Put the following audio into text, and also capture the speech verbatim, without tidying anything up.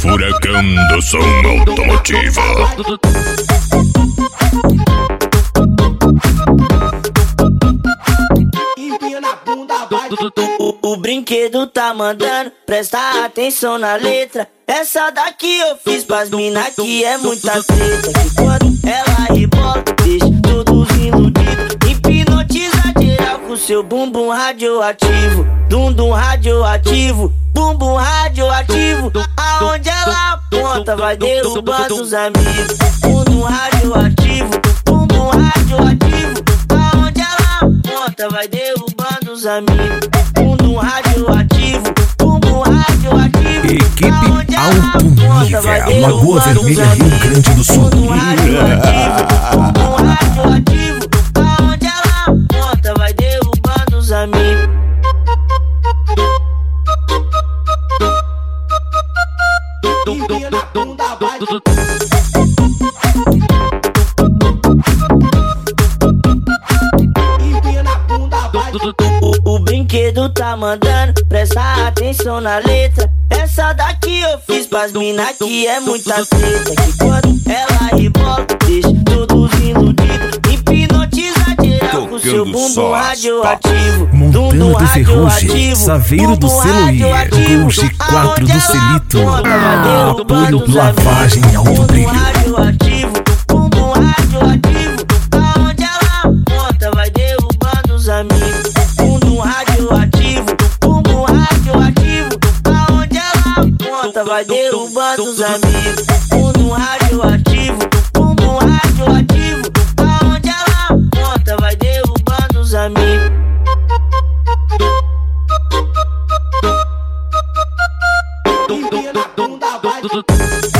Furacão do som automotivo. O, o brinquedo tá mandando, presta atenção na letra. Essa daqui eu fiz pras mina que é muita treta. Que quando ela rebola, deixa todos iludidos. Hipnotiza geral com seu bumbum radioativo. Dundum radioativo, bumbum radioativo. Aonde ela aponta vai derrubando os amigos. Bumbum radioativo, bumbum radioativo. Aonde ela aponta vai derrubando os amigos. Bumbum radioativo, bumbum radioativo. Equipe Alto Nível, Lagoa Vermelha, Rio Grande do Sul. Bumbum radioativo, bumbum radioativo. Aonde ela aponta vai derrubando os amigos. Empina na bunda, vai. Empina na bunda, vai. O, o brinquedo tá mandando, presta atenção na letra. Essa daqui eu fiz pras mina que é muita treta. Que quando ela rebola, deixa todos iludidos. Hipnotiza geral com seu bumbum radioativo. Montana do Ferrugem, Saveiro do Seloí, Golge quatro do Celito. Apoio Lavagem Alto Brilho. Radioativo, bumbum radioativo. Aonde ela aponta vai derrubando os amigos. Bumbum radioativo, bumbum radioativo. Aonde ela aponta vai derrubando os amigos. Bumbum radioativo, bumbum radioativo. Aonde ela aponta vai derrubando os amigos. Empina na bunda, vai.